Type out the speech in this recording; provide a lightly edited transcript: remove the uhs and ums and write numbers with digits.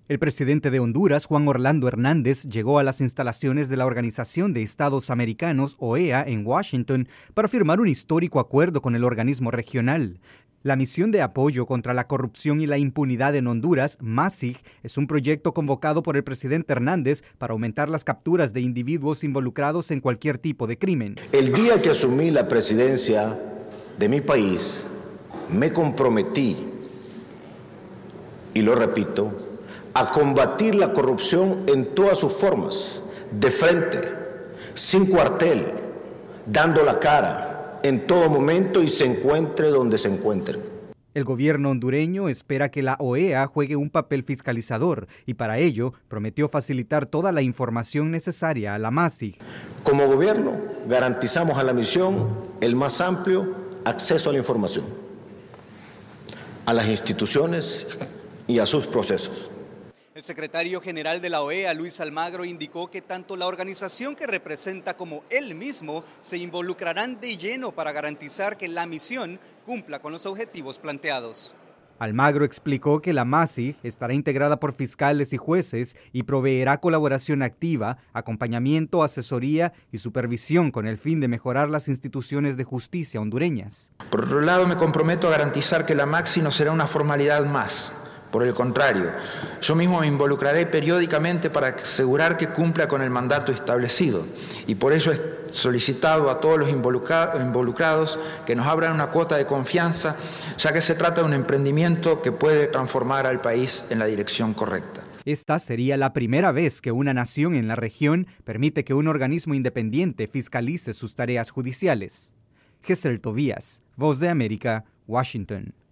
El presidente de Honduras, Juan Orlando Hernández, llegó a las instalaciones de la Organización de Estados Americanos, OEA, en Washington, para firmar un histórico acuerdo con el organismo regional. La misión de apoyo contra la corrupción y la impunidad en Honduras, MASIG, es un proyecto convocado por el presidente Hernández para aumentar las capturas de individuos involucrados en cualquier tipo de crimen. El día que asumí la presidencia de mi país, me comprometí, y lo repito, a combatir la corrupción en todas sus formas, de frente, sin cuartel, dando la cara en todo momento y se encuentre donde se encuentre. El gobierno hondureño espera que la OEA juegue un papel fiscalizador y para ello prometió facilitar toda la información necesaria a la MASIG. Como gobierno, garantizamos a la misión el más amplio acceso a la información, a las instituciones y a sus procesos. El secretario general de la OEA, Luis Almagro, indicó que tanto la organización que representa como él mismo se involucrarán de lleno para garantizar que la misión cumpla con los objetivos planteados. Almagro explicó que la MASIG estará integrada por fiscales y jueces y proveerá colaboración activa, acompañamiento, asesoría y supervisión con el fin de mejorar las instituciones de justicia hondureñas. Por otro lado, me comprometo a garantizar que la MASIG no será una formalidad más. Por el contrario, yo mismo me involucraré periódicamente para asegurar que cumpla con el mandato establecido y por ello he solicitado a todos los involucrados que nos abran una cuota de confianza, ya que se trata de un emprendimiento que puede transformar al país en la dirección correcta. Esta sería la primera vez que una nación en la región permite que un organismo independiente fiscalice sus tareas judiciales. Gesell Tobías, Voz de América, Washington.